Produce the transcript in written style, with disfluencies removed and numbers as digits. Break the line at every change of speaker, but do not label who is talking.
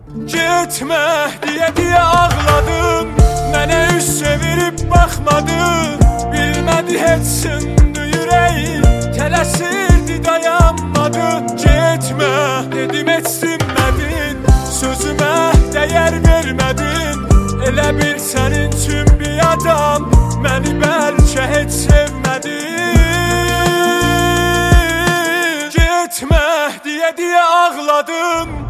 Getmə deyə ağladın, mənə üz çevirib baxmadın. Bilmədi heç sındı ürəyin, tələsirdi dayanmadı. Getmə dedim heç dinmədin, sözümə dəyər vermədin. Elə bil sənin üçün bir adam məni bəlkə heç sevmədin. Getmə deyə ağladın,